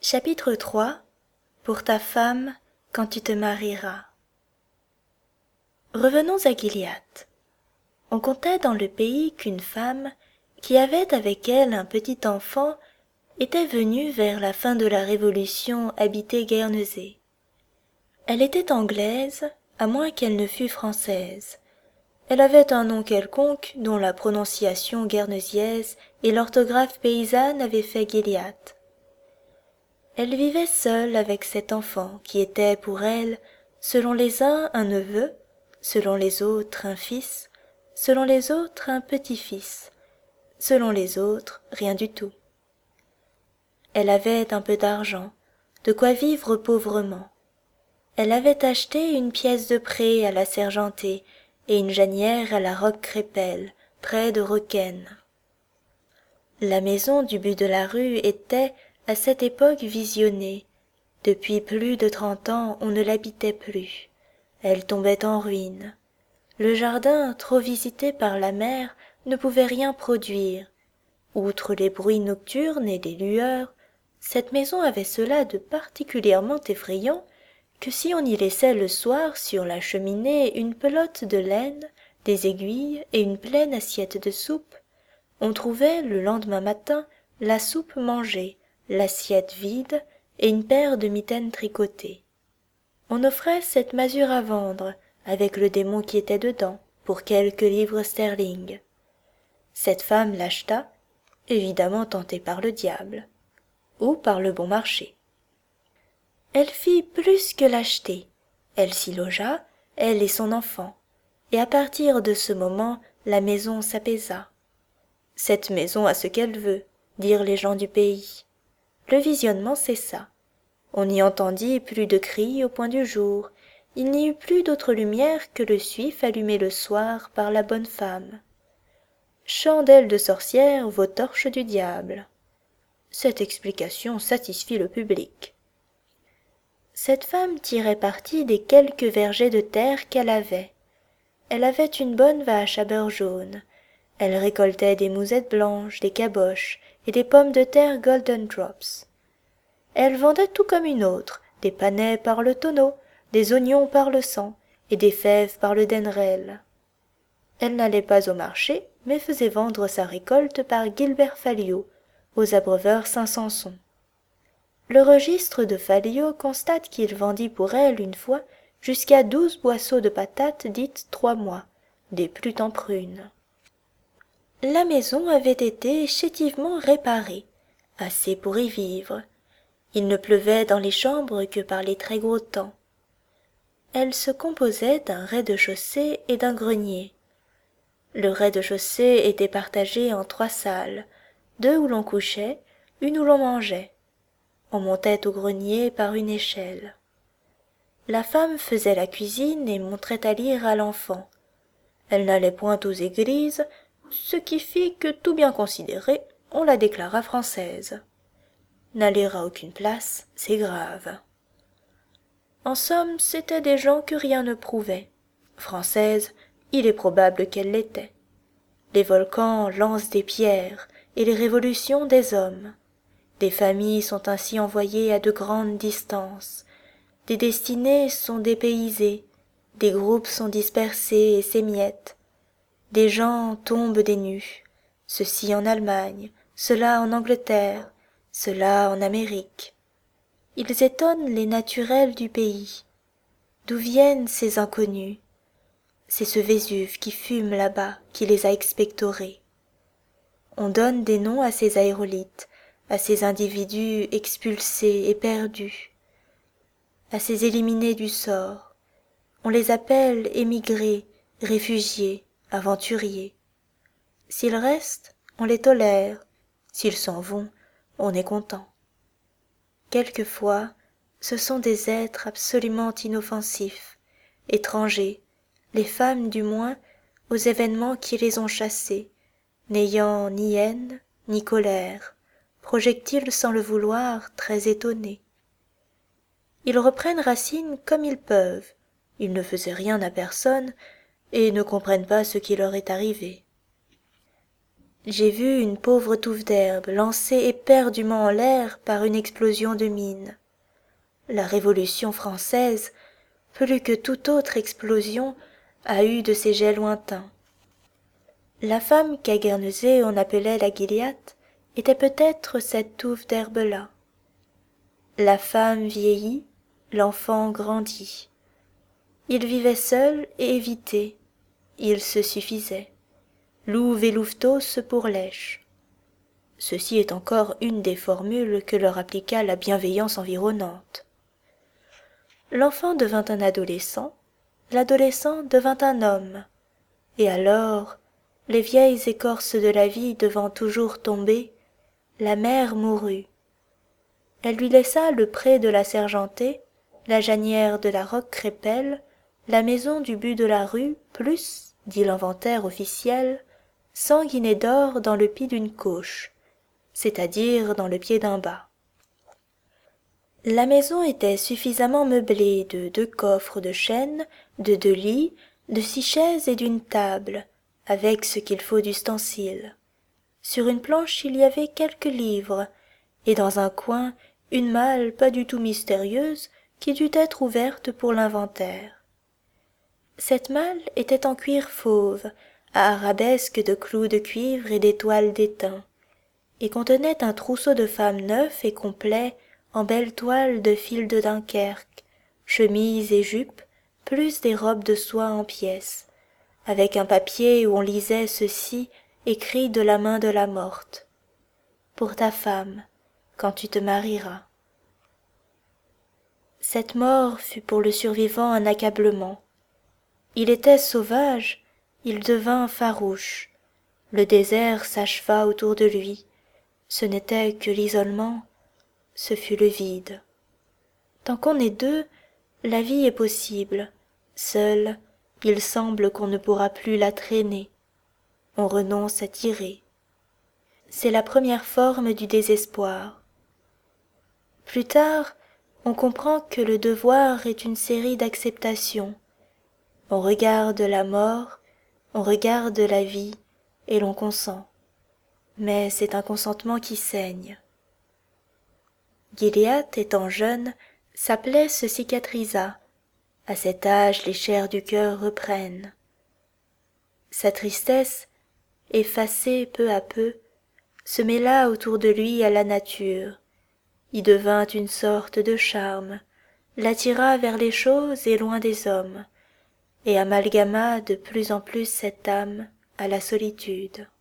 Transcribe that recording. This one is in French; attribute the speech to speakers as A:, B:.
A: Chapitre 3. Pour ta femme, quand tu te marieras. Revenons à Gilliatt. On contait dans le pays qu'une femme, qui avait avec elle un petit enfant, était venue vers la fin de la Révolution habiter Guernesey. Elle était anglaise, à moins qu'elle ne fût française. Elle avait un nom quelconque dont la prononciation guernesiaise et l'orthographe paysanne avaient fait Gilliatt. Elle vivait seule avec cet enfant qui était pour elle, selon les uns un neveu, selon les autres un fils, selon les autres un petit-fils, selon les autres rien du tout. Elle avait un peu d'argent, de quoi vivre pauvrement. Elle avait acheté une pièce de pré à la Sergentée et une janière à la Roque-Crépelle, près de Rocquaine. La maison du but de la rue était, à cette époque, visionnée. Depuis plus de 30 ans, on ne l'habitait plus. Elle tombait en ruine. Le jardin, trop visité par la mer, ne pouvait rien produire. Outre les bruits nocturnes et les lueurs, cette maison avait cela de particulièrement effrayant que si on y laissait le soir sur la cheminée une pelote de laine, des aiguilles et une pleine assiette de soupe, on trouvait, le lendemain matin, la soupe mangée, l'assiette vide et une paire de mitaines tricotées. On offrait cette masure à vendre, avec le démon qui était dedans, pour quelques livres sterling. Cette femme l'acheta, évidemment tentée par le diable, ou par le bon marché. Elle fit plus que l'acheter, elle s'y logea, elle et son enfant, et à partir de ce moment la maison s'apaisa. Cette maison a ce qu'elle veut, dirent les gens du pays. Le visionnement cessa. On n'y entendit plus de cris au point du jour. Il n'y eut plus d'autre lumière que le suif allumé le soir par la bonne femme. Chandelle de sorcière, vos torches du diable. Cette explication satisfit le public. Cette femme tirait parti des quelques vergers de terre qu'elle avait. Elle avait une bonne vache à beurre jaune. Elle récoltait des mousettes blanches, des caboches et des pommes de terre Golden Drops. Elle vendait tout comme une autre, des panais par le tonneau, des oignons par le cent et des fèves par le denrelle. Elle n'allait pas au marché, mais faisait vendre sa récolte par Gilbert Falliot, aux abreuveurs Saint-Sanson. Le registre de Falliot constate qu'il vendit pour elle une fois jusqu'à 12 boisseaux de patates dites 3 mois, des plus en prunes. La maison avait été chétivement réparée, assez pour y vivre. Il ne pleuvait dans les chambres que par les très gros temps. Elle se composait d'un rez-de-chaussée et d'un grenier. Le rez-de-chaussée était partagé en 3 salles, 2 où l'on couchait, une où l'on mangeait. On montait au grenier par une échelle. La femme faisait la cuisine et montrait à lire à l'enfant. Elle n'allait point aux églises, ce qui fit que, tout bien considéré, on la déclara française. N'aller à aucune place, c'est grave. En somme, c'étaient des gens que rien ne prouvait. Française, il est probable qu'elle l'était. Les volcans lancent des pierres, et les révolutions des hommes. Des familles sont ainsi envoyées à de grandes distances. Des destinées sont dépaysées, des groupes sont dispersés et s'émiettent. Des gens tombent des nues, ceci en Allemagne, cela en Angleterre, cela en Amérique. Ils étonnent les naturels du pays. D'où viennent ces inconnus? C'est ce Vésuve qui fume là-bas qui les a expectorés. On donne des noms à ces aérolites, à ces individus expulsés et perdus, à ces éliminés du sort. On les appelle émigrés, réfugiés, aventuriers. S'ils restent, on les tolère. S'ils s'en vont, on est content. Quelquefois, ce sont des êtres absolument inoffensifs, étrangers, les femmes du moins, aux événements qui les ont chassés, n'ayant ni haine, ni colère, projectiles sans le vouloir, très étonnés. Ils reprennent racine comme ils peuvent, ils ne faisaient rien à personne, et ne comprennent pas ce qui leur est arrivé. J'ai vu une pauvre touffe d'herbe lancée éperdument en l'air par une explosion de mine. La Révolution française, plus que toute autre explosion, a eu de ces jets lointains. La femme qu'à Guernesey on appelait la Gilliatt était peut-être cette touffe d'herbe-là. La femme vieillit, l'enfant grandit. Il vivait seul et évité, il se suffisait. Louve et louveteau pour lèche. Ceci est encore une des formules que leur appliqua la bienveillance environnante. L'enfant devint un adolescent, l'adolescent devint un homme, et alors, les vieilles écorces de la vie devant toujours tomber, la mère mourut. Elle lui laissa le pré de la Sergentée, la janière de la Roque-Crépelle, la maison du but de la rue, plus, dit l'inventaire officiel, 100 guinées d'or dans le pis d'une coche, c'est-à-dire dans le pied d'un bas. La maison était suffisamment meublée de 2 coffres de chêne, de 2 lits, de 6 chaises et d'une table, avec ce qu'il faut d'ustensiles. Sur une planche il y avait quelques livres, et dans un coin une malle pas du tout mystérieuse qui dut être ouverte pour l'inventaire. Cette malle était en cuir fauve, à arabesques de clous de cuivre et d'étoiles d'étain, et contenait un trousseau de femmes neuf et complet en belle toile de fil de Dunkerque, chemise et jupe, plus des robes de soie en pièces, avec un papier où on lisait ceci écrit de la main de la morte. Pour ta femme, quand tu te marieras. Cette mort fut pour le survivant un accablement. Il était sauvage, il devint farouche. Le désert s'acheva autour de lui. Ce n'était que l'isolement, ce fut le vide. Tant qu'on est deux, la vie est possible. Seul, il semble qu'on ne pourra plus la traîner. On renonce à tirer. C'est la première forme du désespoir. Plus tard, on comprend que le devoir est une série d'acceptations. On regarde la mort, on regarde la vie, et l'on consent. Mais c'est un consentement qui saigne. Gilliatt, étant jeune, sa plaie se cicatrisa. À cet âge, les chairs du cœur reprennent. Sa tristesse, effacée peu à peu, se mêla autour de lui à la nature, y devint une sorte de charme, l'attira vers les choses et loin des hommes, et amalgama de plus en plus cette âme à la solitude.